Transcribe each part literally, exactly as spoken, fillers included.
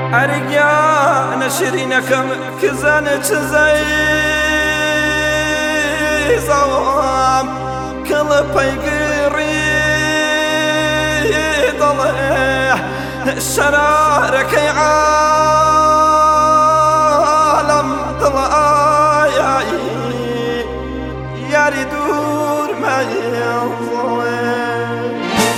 أرجع نشرينكم كزانة زي زوام كل بيقري ضلع شرارك عالم ضلع يا دور ما يظلم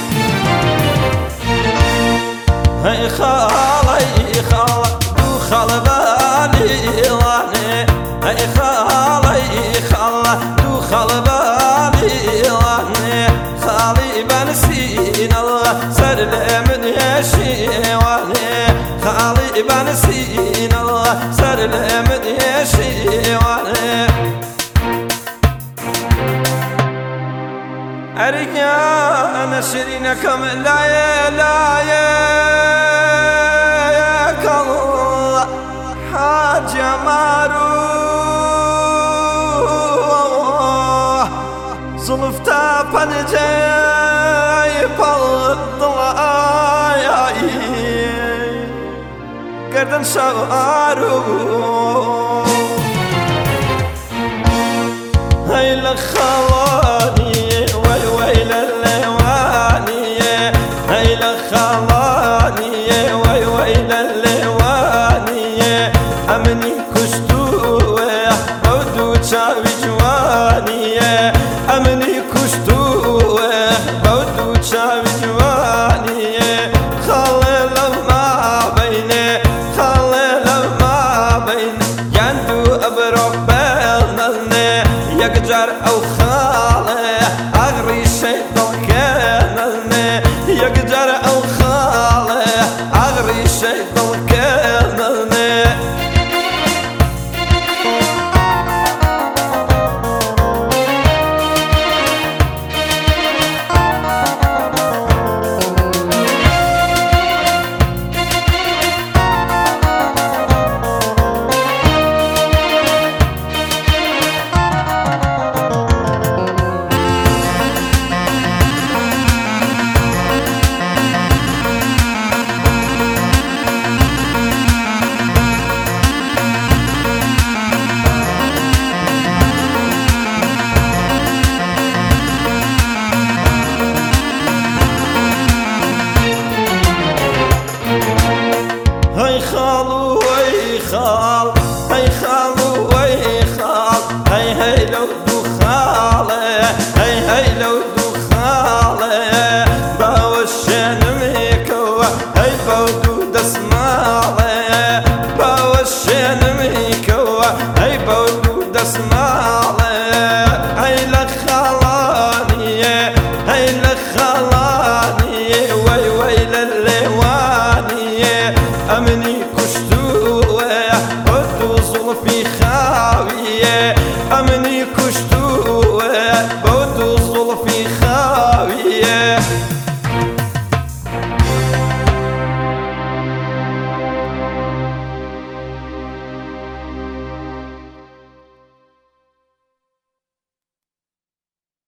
هاي خالي خال دو خال بالي واني هاي خالي خال دو خال بالي واني خالي بنسين الله سرلم يشي واني خالي بنسين الله سرلم يشي واني أرجع نشرينكم لا لا كالله حاجة ماروح زلفتا بنجاي بالضلاي قردن شعارو هاي لخواني ويل اللواني هاي لخواني ويل اللواني أمني كشتوه بودو شاوي جواني أمني كشتوه بودو شاوي جواني خلل ما بيني خلل ما بيني يندو أبروك بلني يقجر أو خالي أغري شيطان كانني يقجر أو خالي أغري شيطان كانني هاي خالو هاي خال هاي خالو هاي خال هاي هاي لو دو خالي هاي هاي لو دو خالي باوشن ميكو هاي بودو دسمالي